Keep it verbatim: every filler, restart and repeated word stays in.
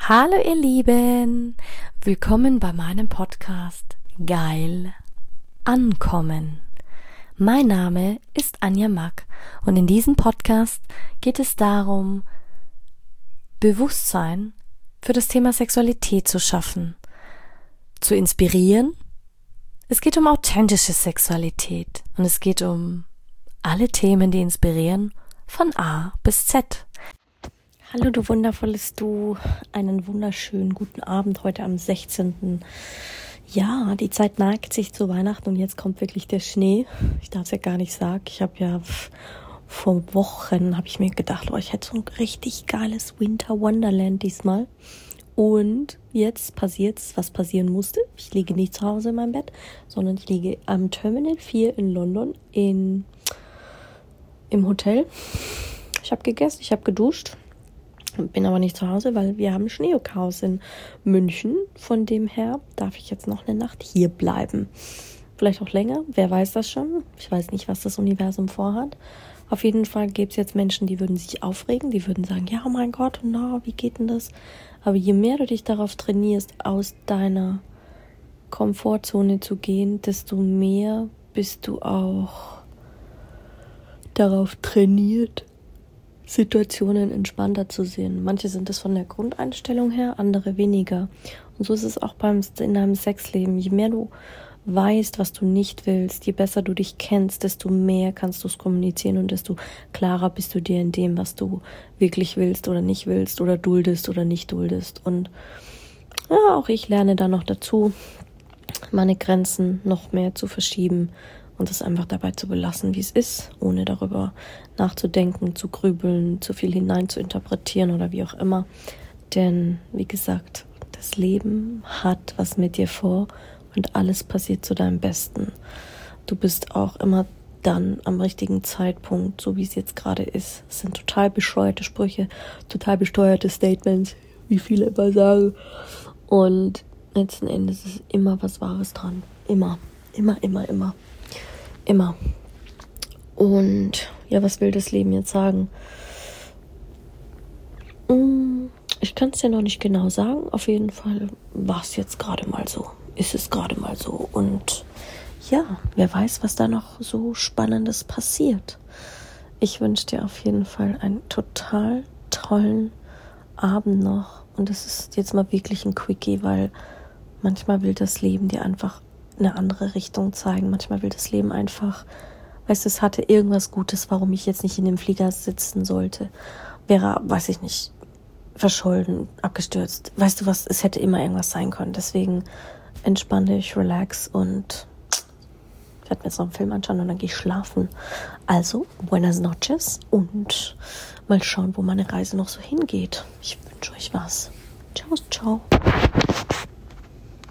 Hallo ihr Lieben, willkommen bei meinem Podcast Geil Ankommen. Mein Name ist Anja Mack und in diesem Podcast geht es darum, Bewusstsein für das Thema Sexualität zu schaffen, zu inspirieren. Es geht um authentische Sexualität und es geht um alle Themen, die inspirieren, von A bis Z. Hallo du wundervolles Du, einen wunderschönen guten Abend heute am sechzehnten Ja, die Zeit neigt sich zu Weihnachten und jetzt kommt wirklich der Schnee. Ich darf es ja gar nicht sagen. Ich habe ja vor Wochen, habe ich mir gedacht, oh, ich hätte so ein richtig geiles Winter Wonderland diesmal. Und jetzt passiert's, was passieren musste. Ich liege nicht zu Hause in meinem Bett, sondern ich liege am Terminal vier in London in, im Hotel. Ich habe gegessen, ich habe geduscht. Bin aber nicht zu Hause, weil wir haben Schneechaos in München. Von dem her darf ich jetzt noch eine Nacht hier bleiben. Vielleicht auch länger, wer weiß das schon. Ich weiß nicht, was das Universum vorhat. Auf jeden Fall gibt es jetzt Menschen, die würden sich aufregen. Die würden sagen, ja, oh mein Gott, na, wie geht denn das? Aber je mehr du dich darauf trainierst, aus deiner Komfortzone zu gehen, desto mehr bist du auch darauf trainiert, Situationen entspannter zu sehen. Manche sind es von der Grundeinstellung her, andere weniger. Und so ist es auch beim, in deinem Sexleben. Je mehr du weißt, was du nicht willst, je besser du dich kennst, desto mehr kannst du es kommunizieren und desto klarer bist du dir in dem, was du wirklich willst oder nicht willst oder duldest oder nicht duldest. Und ja, auch ich lerne da noch dazu, meine Grenzen noch mehr zu verschieben und es einfach dabei zu belassen, wie es ist, ohne darüber nachzudenken, zu grübeln, zu viel hinein zu interpretieren oder wie auch immer. Denn, wie gesagt, das Leben hat was mit dir vor und alles passiert zu deinem Besten. Du bist auch immer dann am richtigen Zeitpunkt, so wie es jetzt gerade ist. Es sind total bescheuerte Sprüche, total besteuerte Statements, wie viele immer sagen. Und letzten Endes ist immer was Wahres dran. Immer, immer, immer, immer. Immer. Und ja, was will das Leben jetzt sagen? Ich kann es dir noch nicht genau sagen. Auf jeden Fall war es jetzt gerade mal so. Ist es gerade mal so. Und ja, wer weiß, was da noch so Spannendes passiert. Ich wünsche dir auf jeden Fall einen total tollen Abend noch. Und es ist jetzt mal wirklich ein Quickie, weil manchmal will das Leben dir einfach eine andere Richtung zeigen. Manchmal will das Leben einfach, weißt du, es hatte irgendwas Gutes, warum ich jetzt nicht in dem Flieger sitzen sollte. Wäre, weiß ich nicht, verschollen, abgestürzt. Weißt du was, es hätte immer irgendwas sein können. Deswegen entspann dich, relax und ich werde mir jetzt noch einen Film anschauen und dann gehe ich schlafen. Also, buenas noches und mal schauen, wo meine Reise noch so hingeht. Ich wünsche euch was. Ciao, ciao.